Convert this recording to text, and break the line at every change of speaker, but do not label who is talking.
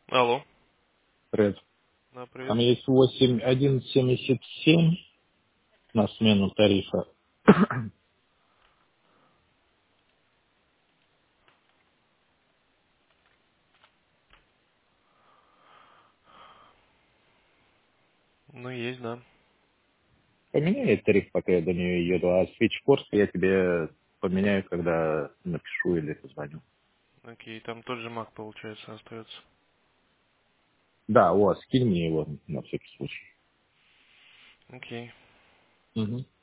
Алло.
Привет.
Да,
Там
привет.
есть 8177 на смену тарифа.
Ну, есть, да.
Поменяй тариф, пока я до нее еду, а свитчкорс я тебе поменяю, когда напишу или позвоню.
Окей, там тот же Mac, получается, остается.
Да, скинь мне его на всякий случай.
Окей.
Мгм.